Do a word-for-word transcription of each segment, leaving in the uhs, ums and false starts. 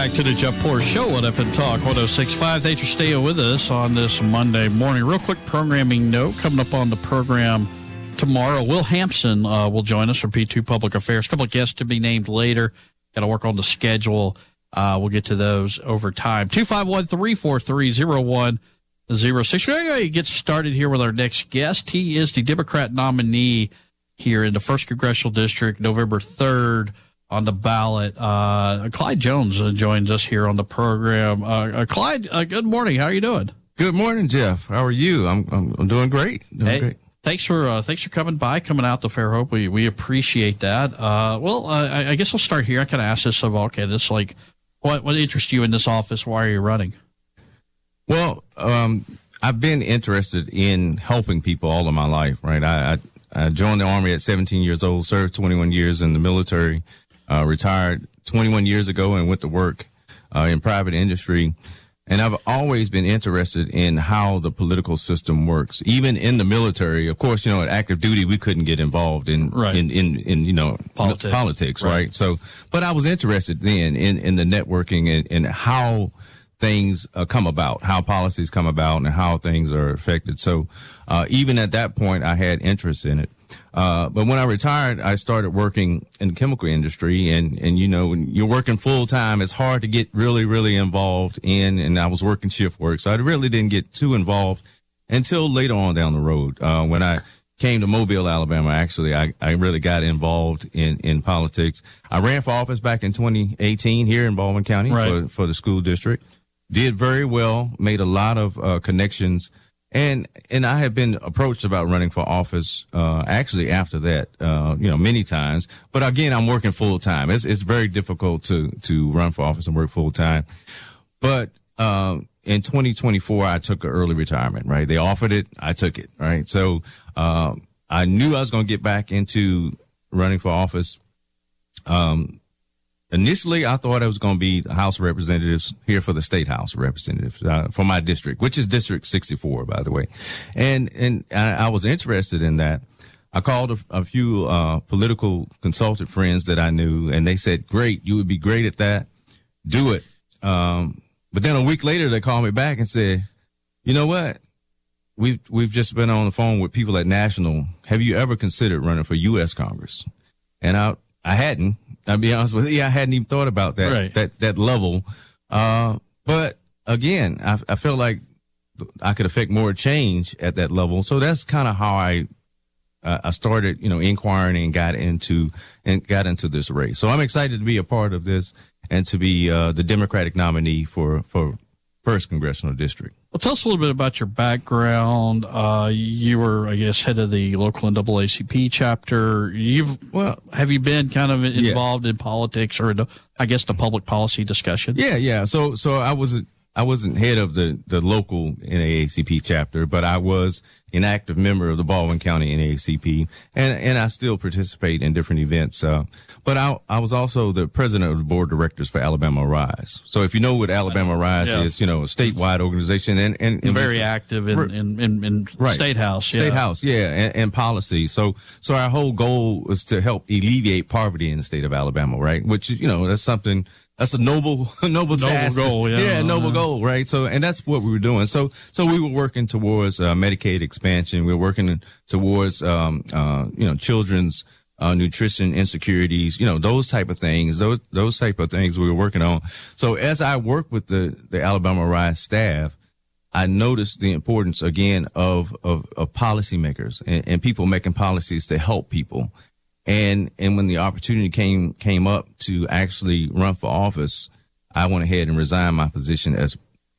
back to the Jeff Porter Show on F M Talk one oh six point five. Thanks for staying with us on this Monday morning. Real quick programming note coming up on the program tomorrow. Will Hampson uh, will join us from P two Public Affairs. A couple of guests to be named later. Got to work on the schedule. Uh, we'll get to those over time. two five one, three four three, oh one oh six. We're going to get started here with our next guest. He is the Democrat nominee here in the first Congressional District, November third. On the ballot, uh, Clyde Jones uh, joins us here on the program. Uh, uh, Clyde, uh, good morning. How are you doing? Good morning, Jeff. How are you? I'm I'm, I'm doing great. Doing hey, great. Thanks for uh, thanks for coming by, coming out to Fairhope. We we appreciate that. Uh, well, uh, I, I guess I'll start here. I kind of ask this of all candidates, like, what what interests you in this office? Why are you running? Well, um, I've been interested in helping people all of my life. Right, I I, I joined the Army at seventeen years old, served twenty-one years in the military. Uh, retired twenty-one years ago and went to work uh, in private industry. And I've always been interested in how the political system works, even in the military. Of course, you know, at active duty, we couldn't get involved in, right. in, in, in, you know, politics, politics right. right? So, but I was interested then in, in the networking and, and how things uh, come about, how policies come about and how things are affected. So, uh, even at that point, I had interest in it. Uh, but when I retired, I started working in the chemical industry, and, and, you know, when you're working full time, it's hard to get really, really involved in, and I was working shift work. So I really didn't get too involved until later on down the road. Uh, when I came to Mobile, Alabama, actually, I, I really got involved in, in politics. I ran for office back in twenty eighteen here in Baldwin County right. for, for the school district. Did very well, made a lot of uh, connections. And, and I have been approached about running for office, uh, actually after that, uh, you know, many times. But again, I'm working full time. It's, it's very difficult to, to run for office and work full time. But, um, in twenty twenty-four, I took an early retirement, right? They offered it. I took it, right? So, um, I knew I was going to get back into running for office. Um, Initially, I thought I was going to be the House of Representatives here for the State House of Representatives uh, for my district, which is District sixty-four, by the way. And and I, I was interested in that. I called a, a few uh, political consultant friends that I knew, and they said, great, you would be great at that. Do it. Um, but then a week later, they called me back and said, you know what? We've, we've just been on the phone with people at National. Have you ever considered running for U S Congress? And I, I hadn't. I'll be honest with you, I hadn't even thought about that, right. that, that level. Uh, but again, I, I felt like I could affect more change at that level. So that's kind of how I, uh, I started, you know, inquiring and got into, and got into this race. So I'm excited to be a part of this and to be, uh, the Democratic nominee for, for first Congressional District. Well, tell us a little bit about your background. Uh, you were, I guess, head of the local N double A C P chapter. You've, well, have you been kind of involved yeah. in politics or, the, I guess, the public policy discussion? Yeah, yeah. So, so I was, I wasn't head of the, the local N double A C P chapter, but I was an active member of the Baldwin County N double A C P, and, and I still participate in different events. Uh, but I, I was also the president of the board of directors for Alabama Rise. So if you know what Alabama Rise yeah. is, you know, a statewide organization and, and, and very active in, in, in, in right. State House. Yeah. State House, yeah, and, and policy. So, so our whole goal was to help alleviate poverty in the state of Alabama, right? Which, you know, that's something, that's a noble, noble, task. Noble goal, yeah. Yeah, noble goal, right? So, and that's what we were doing. So, so we were working towards uh, Medicaid expansion. We were working towards, um, uh, you know, children's uh, nutrition insecurities, you know, those type of things, those, those type of things we were working on. So as I worked with the, the Alabama Rise staff, I noticed the importance again of, of, of policymakers and, and people making policies to help people. And, and when the opportunity came, came up to actually run for office, I went ahead and resigned my position as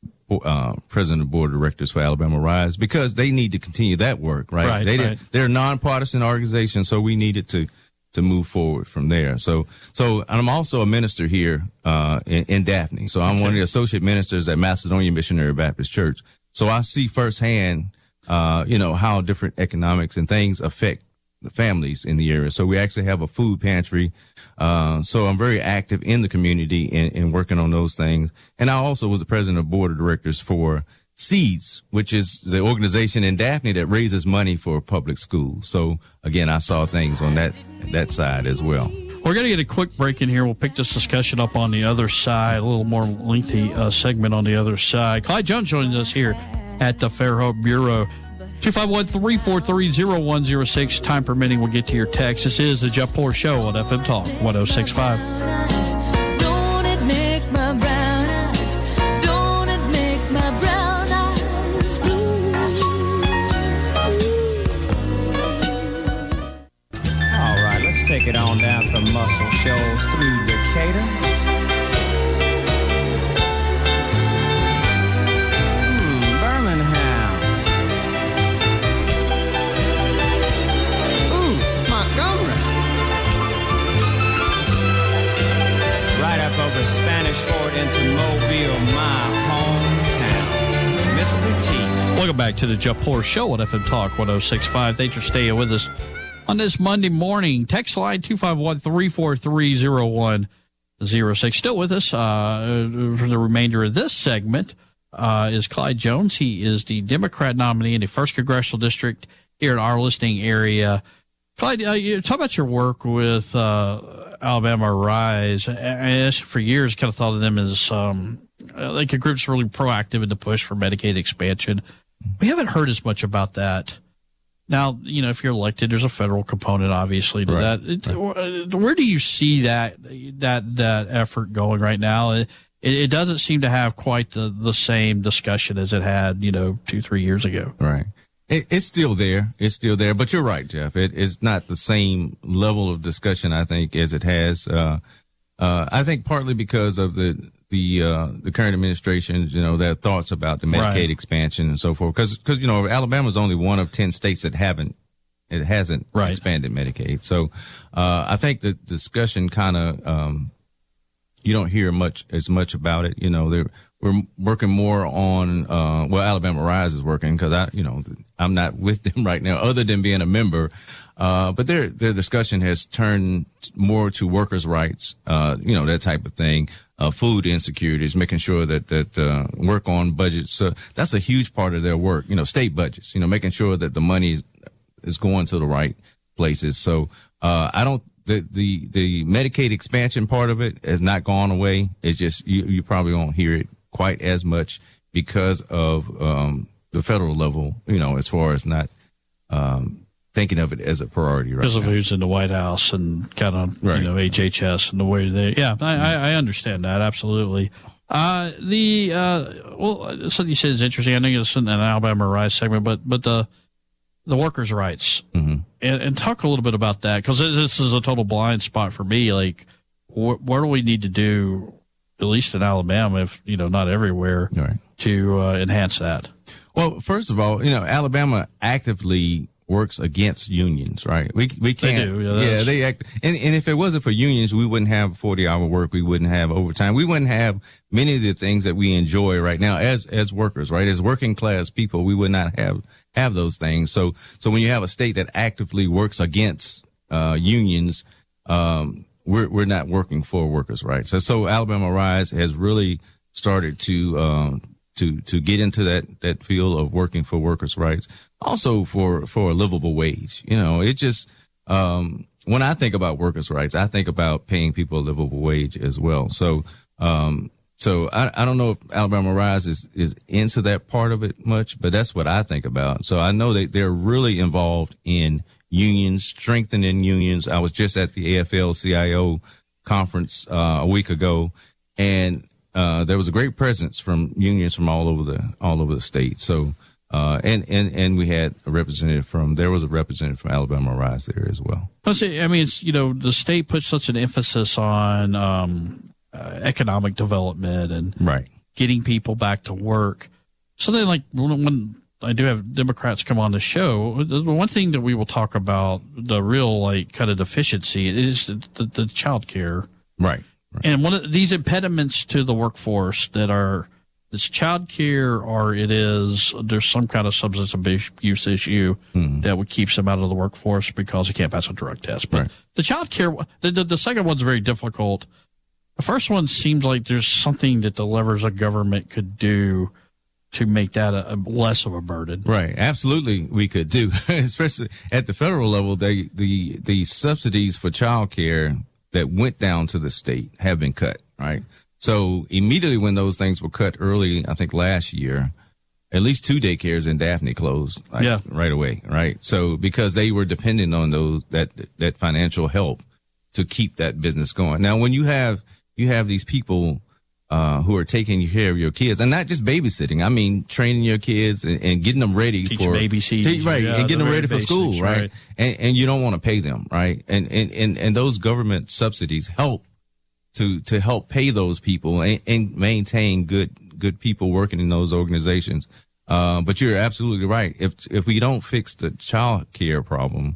uh, president of the board of directors for Alabama Rise because they need to continue that work, right? Right, they right. didn't, they're a nonpartisan organization, so we needed to, to move forward from there. So, so I'm also a minister here, uh, in, in Daphne. So I'm okay. one of the associate ministers at Macedonia Missionary Baptist Church. So I see firsthand, uh, you know, how different economics and things affect the families in the area. So we actually have a food pantry. Uh, so I'm very active in the community and, and working on those things. And I also was the president of board of directors for Seeds, which is the organization in Daphne that raises money for public schools. So again, I saw things on that, that side as well. We're going to get a quick break in here. We'll pick this discussion up on the other side, a little more lengthy uh, segment on the other side. Clyde Jones joins us here at the Fairhope Bureau. two five one, three four three, zero one zero six. Time permitting, we'll get to your text. This is the Jeff Poor Show on F M Talk one oh six point five. Take it on down from Muscle Shoals through Decatur. Hmm, Birmingham. Ooh, Montgomery. Right up over Spanish Fort into Mobile, my hometown. Mister T. Welcome back to the Jeff Poor Show on F M Talk one oh six point five. Thanks for staying with us on this Monday morning. Text line two five one, three four three, zero one zero six. Still with us uh, for the remainder of this segment uh, is Clyde Jones. He is the Democrat nominee in the first Congressional District here in our listening area. Clyde, uh, you talk about your work with uh, Alabama Rise. I, I, for years, kind of thought of them as um, like a group that's really proactive in the push for Medicaid expansion. We haven't heard as much about that. Now, you know, if you're elected, there's a federal component, obviously, to right. that. It, right. Where do you see that that that effort going right now? It, it doesn't seem to have quite the, the same discussion as it had, you know, two, three years ago. Right. It, it's still there. It's still there. But you're right, Jeff. It is not the same level of discussion, I think, as it has. Uh, uh, I think partly because of the the uh, the current administration, you know, their thoughts about the Medicaid right. expansion and so forth. Because, because you know, Alabama's only one of ten states that haven't, it hasn't right. expanded Medicaid. So uh, I think the discussion kind of, um, you don't hear much as much about it. You know, they're, we're working more on, uh, well, Alabama Rise is working because I, you know, I'm not with them right now other than being a member. Uh, but their, their discussion has turned more to workers' rights, uh, you know, that type of thing. Uh, food insecurities, making sure that, that, uh, work on budgets. Uh, that's a huge part of their work, you know, state budgets, you know, making sure that the money is, is going to the right places. So, uh, I don't, the, the, the Medicaid expansion part of it has not gone away. It's just, you, you probably won't hear it quite as much because of, um, the federal level, you know, as far as not, um, thinking of it as a priority right because of now. who's in the White House and kind of, right. you know, H H S and the way they, yeah, I, I understand that. Absolutely. Uh, the, uh, well, something you said is interesting. I know it's in an Alabama Rise segment, but, but the, the workers' rights mm-hmm. and, and talk a little bit about that. Cause this is a total blind spot for me. Like, wh- what do we need to do, at least in Alabama, if, you know, not everywhere, right. to uh, enhance that? Well, first of all, you know, Alabama actively works against unions, right? We we can't. They do, yeah, yeah, they act. And, and if it wasn't for unions, we wouldn't have forty hour work. We wouldn't have overtime. We wouldn't have many of the things that we enjoy right now as as workers, right? As working class people, we would not have have those things. So so when you have a state that actively works against uh, unions, um, we're we're not working for workers' rights. So so Alabama Rise has really started to. Um, to to get into that that field of working for workers' rights, also for for a livable wage. You know, it just um when I think about workers' rights, I think about paying people a livable wage as well. So um so I, I don't know if Alabama Rise is is into that part of it much, but that's what I think about. So I know that they're really involved in unions, strengthening unions. I was just at the A F L C I O conference uh, a week ago, and Uh, there was a great presence from unions from all over the all over the state. So, uh, and and and we had a representative from there was a representative from Alabama Rise there as well. I mean, it's, you know, the state puts such an emphasis on um, uh, economic development and right. getting people back to work. So then, like when, when I do have Democrats come on the show, the one thing that we will talk about, the real like kind of deficiency, is the, the, the child care. Right. Right. And one of these impediments to the workforce that are it's child care or it is there's some kind of substance abuse issue mm-hmm. that would keeps them out of the workforce because they can't pass a drug test. But right. the child care, the, the, the second one's very difficult. The first one seems like there's something that the levers of government could do to make that a, a less of a burden. Right. Absolutely. We could do, especially at the federal level, they, the, the subsidies for child care that went down to the state have been cut, right? So immediately when those things were cut early, I think last year, at least two daycares in Daphne closed like, yeah. right away, right? So because they were dependent on those that that financial help to keep that business going. Now, when you have you have these people uh, who are taking care of your kids, and not just babysitting, I mean training your kids and, and getting them ready Teach for them A B Cs, te- right, yeah, and getting the them ready for basics, school, right? right. And and you don't want to pay them, right? And and and and those government subsidies help to to help pay those people and, and maintain good good people working in those organizations. Uh, but you're absolutely right. If if we don't fix the child care problem,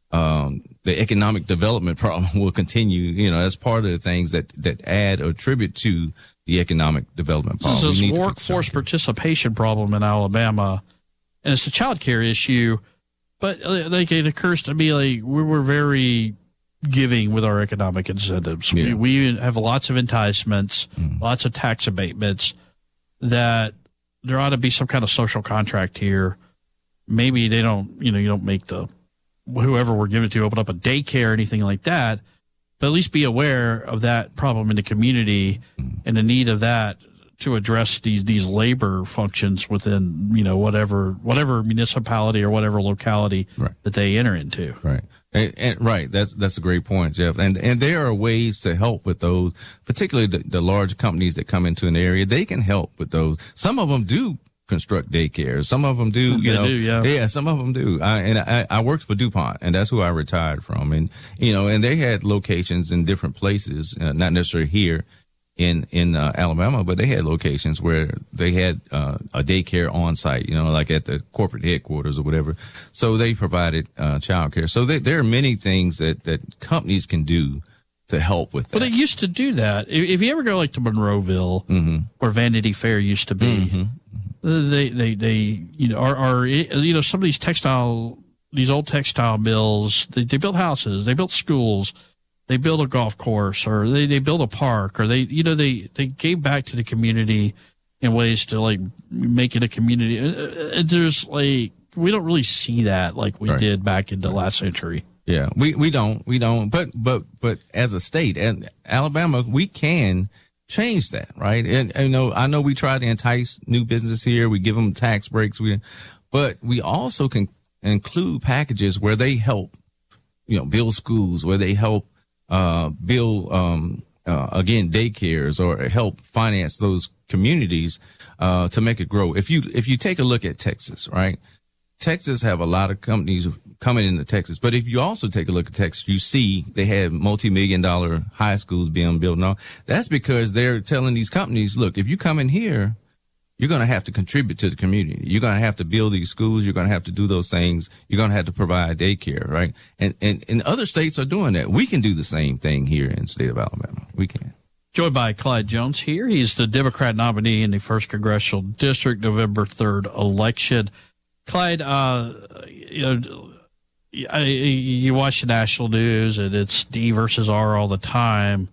um, the economic development problem will continue. You know, that's part of the things that, that add or attribute to the economic development problem. So this We need to fix workforce child care. participation problem in Alabama, and it's a child care issue, but uh, like it occurs to me like we were very giving with our economic incentives. Yeah. We, we have lots of enticements, Mm. lots of tax abatements that there ought to be some kind of social contract here. Maybe they don't, you know, you don't make the, whoever we're giving it to open up a daycare or anything like that, but at least be aware of that problem in the community Mm. and the need of that to address these, these labor functions within, you know, whatever, whatever municipality or whatever locality Right. that they enter into. Right. And, and right. That's, that's a great point, Jeff. And, and there are ways to help with those, particularly the, the large companies that come into an area. They can help with those. Some of them do construct daycares. Some of them do, you They know, do, yeah. some of them do. I, and I, I worked for DuPont, and that's who I retired from. And, you know, and they had locations in different places, uh, not necessarily here in, in, uh, Alabama, but they had locations where they had, uh, a daycare on site, you know, like at the corporate headquarters or whatever. So they provided, uh, childcare. So they, there are many things that, that companies can do to help with that. But it used to do that. If, if you ever go like to Monroeville, Mm-hmm. where Vanity Fair used to be, Mhm. they, they, they, you know, are, are, you know, some of these textile, these old textile mills, they, they built houses, they built schools, they built a golf course, or they, they built a park, or they, you know, they, they gave back to the community in ways to like make it a community. Uh, There's like, we don't really see that like we Right. did back in the last century. Yeah, we, we don't, we don't, but, but, but as a state and Alabama, we can change that, right? And, and you know, I know we try to entice new business here. We give them tax breaks. We, but we also can include packages where they help, you know, build schools, where they help, uh, build, um, uh, again, daycares or help finance those communities, uh, to make it grow. If you, if you take a look at Texas, right? Texas have a lot of companies coming into Texas, but if you also take a look at Texas, you see they have multi-million dollar high schools being built and all. That's because they're telling these companies, look, if you come in here, you're going to have to contribute to the community. You're going to have to build these schools. You're going to have to do those things. You're going to have to provide daycare, right? And, and, and other states are doing that. We can do the same thing here in the state of Alabama. We can. Joined by Clyde Jones here. He's the Democrat nominee in the first Congressional District, November third election. Clyde, uh, you know, I, you watch the national news and it's D versus R all the time.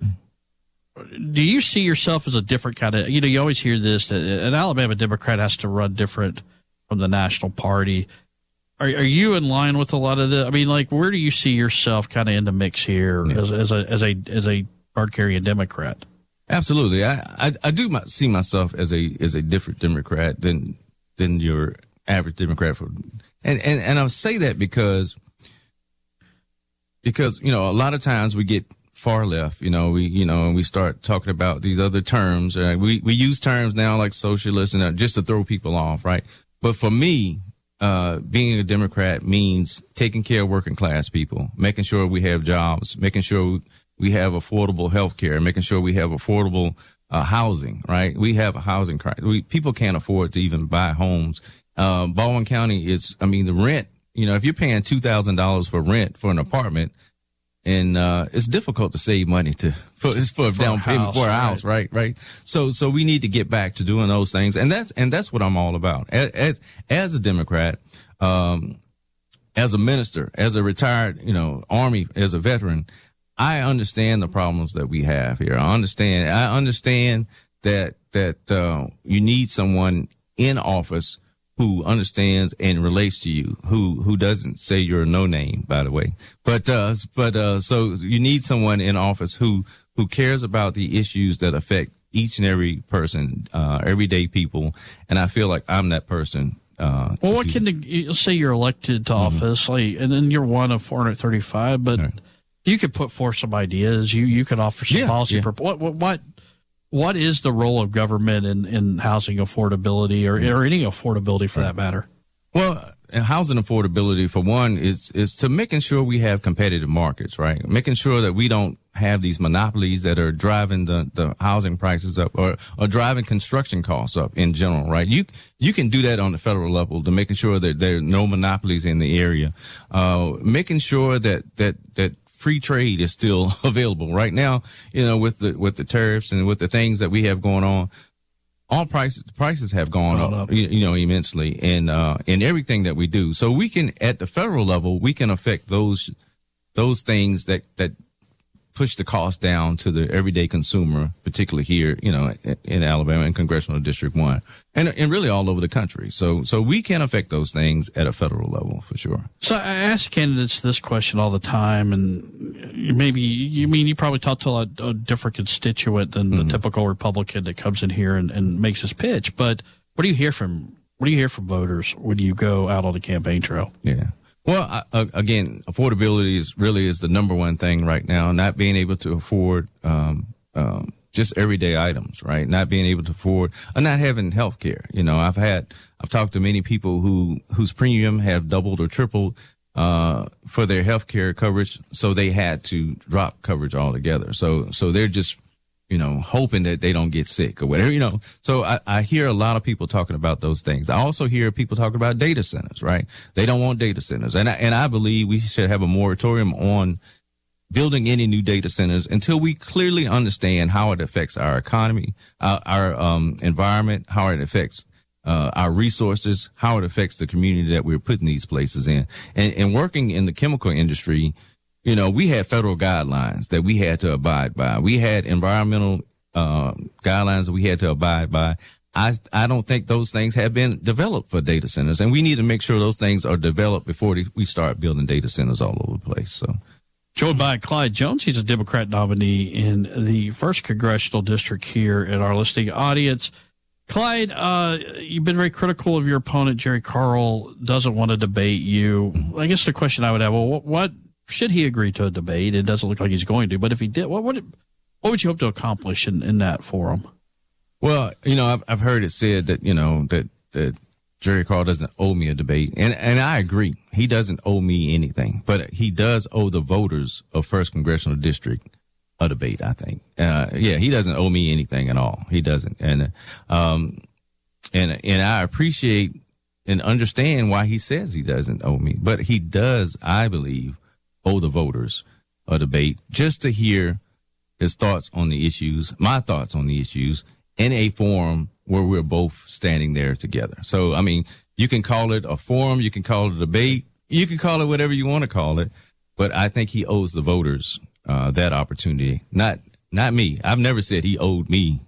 Do you see yourself as a different kind of, you know, you always hear this, that an Alabama Democrat has to run different from the national party. Are, are you in line with a lot of the, I mean, like, where do you see yourself kind of in the mix here Yeah. as, as a, as a, as a card carrying Democrat? Absolutely. I, I, I do my, see myself as a, as a different Democrat than, than your average Democrat. For, and, and, and I'll say that because, because, you know, a lot of times we get far left, you know, we, you know, and we start talking about these other terms. Uh, we, we use terms now like socialist and uh, just to throw people off. Right. But for me, uh, being a Democrat means taking care of working class people, making sure we have jobs, making sure we have affordable health care, making sure we have affordable uh, housing, right? We have a housing crisis. We, people can't afford to even buy homes. Uh, Baldwin County is, I mean, the rent, you know, if you're paying two thousand dollars for rent for an apartment, and uh, it's difficult to save money to for, for a For down a payment house, for a right. house, right? Right. So, so we need to get back to doing those things, and that's and that's what I'm all about. As as, as a Democrat, um, as a minister, as a retired, you know, Army, as a veteran, I understand the problems that we have here. I understand. I understand that that uh, you need someone in office who understands and relates to you, who who doesn't say you're a no name, by the way. But uh, but uh, so you need someone in office who who cares about the issues that affect each and every person, uh, everyday people, and I feel like I'm that person. Uh, well, what can the, let's say you're elected to mm-hmm. office, like, and then you're one of four hundred thirty-five, but right. you could put forth some ideas. You you could offer some yeah, policy. Yeah. For, what what what what is the role of government in, in housing affordability, or or any affordability for right. that matter? Well, housing affordability, for one, is is to making sure we have competitive markets, right? Making sure that we don't have these monopolies that are driving the, the housing prices up, or, or driving construction costs up in general, right? You you can do that on the federal level to making sure that there are no monopolies in the area, uh, making sure that that that free trade is still available. Right now, you know, with the with the tariffs and with the things that we have going on, all prices prices have gone up, up. You, you know, immensely, and uh, in everything that we do. So we can, at the federal level, we can affect those those things that that push the cost down to the everyday consumer, particularly here, you know, in Alabama and Congressional District One, and and really all over the country. So so we can affect those things at a federal level for sure. So I ask candidates this question all the time, and maybe you mean you probably talk to a, a different constituent than mm-hmm. the typical Republican that comes in here and, and makes his pitch. But what do you hear from what do you hear from voters when you go out on the campaign trail? Yeah. Well, I, uh, again, affordability is really is the number one thing right now. Not being able to afford um, um, just everyday items, right? Not being able to afford, or not having health care. You know, I've had, I've talked to many people who whose premium have doubled or tripled uh, for their health care coverage, so they had to drop coverage altogether. So, so they're just, you know, hoping that they don't get sick or whatever, you know. So I, I hear a lot of people talking about those things. I also hear people talking about data centers, right? They don't want data centers. And I, and I believe we should have a moratorium on building any new data centers until we clearly understand how it affects our economy, our, our um, environment, how it affects uh, our resources, how it affects the community that we're putting these places in. And, and working in the chemical industry, you know, we had federal guidelines that we had to abide by. We had environmental uh, guidelines that we had to abide by. I I don't think those things have been developed for data centers, and we need to make sure those things are developed before we start building data centers all over the place. So, joined by Clyde Jones, he's a Democrat nominee in the first congressional district here in our listening audience. Clyde, uh, you've been very critical of your opponent, Jerry Carl. Doesn't want to debate you. I guess the question I would have: well, what, what should he agree to a debate? It doesn't look like he's going to, but if he did, what would what would you hope to accomplish in, in that forum? Well, you know, I've I've heard it said that, you know, that, that Jerry Carl doesn't owe me a debate. And and I agree. He doesn't owe me anything. But he does owe the voters of first Congressional District a debate, I think. Uh, yeah, he doesn't owe me anything at all. He doesn't. And um and and I appreciate and understand why he says he doesn't owe me. But he does, I believe, owe the voters a debate just to hear his thoughts on the issues, my thoughts on the issues, in a forum where we're both standing there together. So, I mean, you can call it a forum, you can call it a debate, you can call it whatever you want to call it, but I think he owes the voters uh, that opportunity. Not not me. I've never said he owed me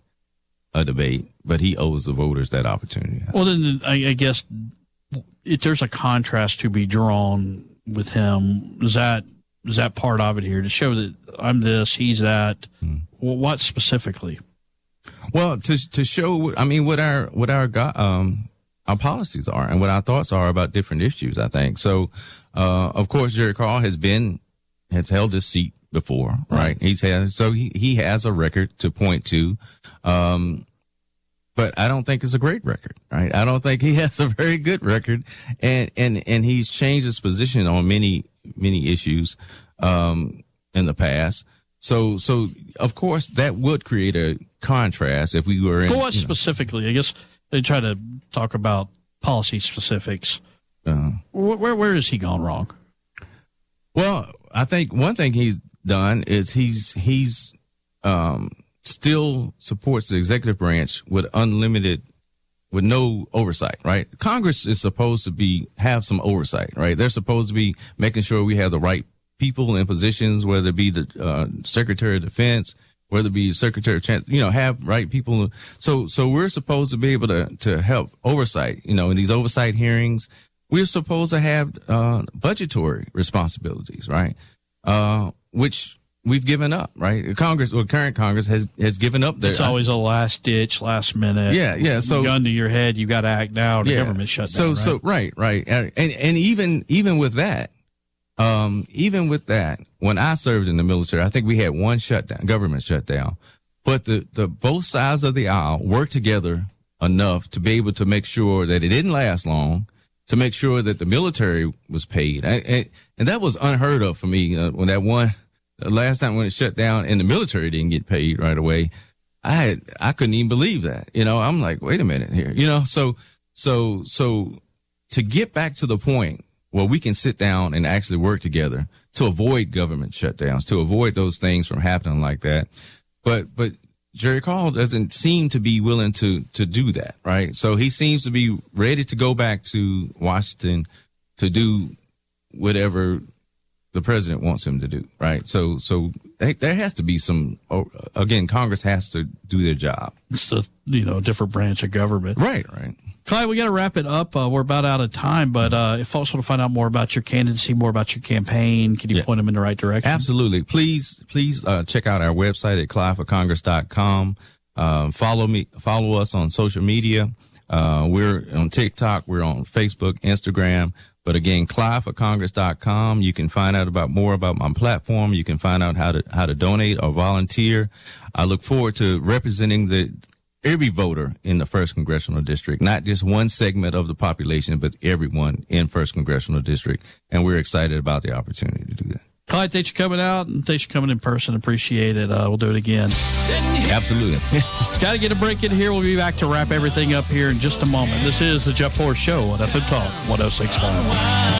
a debate, but he owes the voters that opportunity. Well, then I, I guess if there's a contrast to be drawn with him, is that is that part of it here to show that I'm this, he's that? Hmm. Well, what specifically? Well, to to show, I mean, what our what our um our policies are and what our thoughts are about different issues. I think so. Uh, of course, Jerry Carl has been has held his seat before, right? right? He's had so he he has a record to point to, um, but I don't think it's a great record, right? I don't think he has a very good record, and and and he's changed his position on many many issues um, in the past. So, so of course, that would create a contrast if we were in. For what specifically? I guess they try to talk about policy specifics. Uh, where, where where has he gone wrong? Well, I think one thing he's done is he's he's um, still supports the executive branch with unlimited, with no oversight. Right? Congress is supposed to be have some oversight. Right? They're supposed to be making sure we have the right people in positions, whether it be the uh, Secretary of Defense, whether it be Secretary of Trans, you know, have right people. So, so we're supposed to be able to, to help oversight, you know, in these oversight hearings, we're supposed to have, uh, budgetary responsibilities, right? Uh, which we've given up, right? Congress, or current Congress has, has given up their. It's always a last ditch, last minute. Yeah. Yeah. So gun to your head, you got to act now. The yeah. government shut so, down. Right? So, right, right. And, and even, even with that, um, even with that, when I served in the military, I think we had one shutdown, government shutdown, but the, the both sides of the aisle worked together enough to be able to make sure that it didn't last long, to make sure that the military was paid. And, and, and that was unheard of for me uh, when that one, the last time when it shut down and the military didn't get paid right away. I had, I couldn't even believe that, you know, I'm like, wait a minute here, you know, so, so, so to get back to the point where we can sit down and actually work together to avoid government shutdowns, to avoid those things from happening like that. But, but Jerry Carl doesn't seem to be willing to, to do that, right? So he seems to be ready to go back to Washington to do whatever the president wants him to do, right? So, so there has to be some, again, Congress has to do their job. It's the, you know, different branch of government. Right, right. Clyde, we got to wrap it up. Uh, we're about out of time, but uh, if folks want to find out more about your candidacy, more about your campaign, can you yeah. point them in the right direction? Absolutely. Please, please uh, check out our website at clive for congress dot com. Uh, follow me, follow us on social media. Uh, we're on TikTok. We're on Facebook, Instagram. But again, clive for congress dot com. You can find out about more about my platform. You can find out how to how to donate or volunteer. I look forward to representing the every voter in the first Congressional District, not just one segment of the population, but everyone in first Congressional District. And we're excited about the opportunity to do that. Clyde, thanks for coming out and thanks for coming in person. Appreciate it. Uh, we'll do it again. Absolutely. Got to get a break in here. We'll be back to wrap everything up here in just a moment. This is the Jeff Poor Show on F M Talk one oh six point five.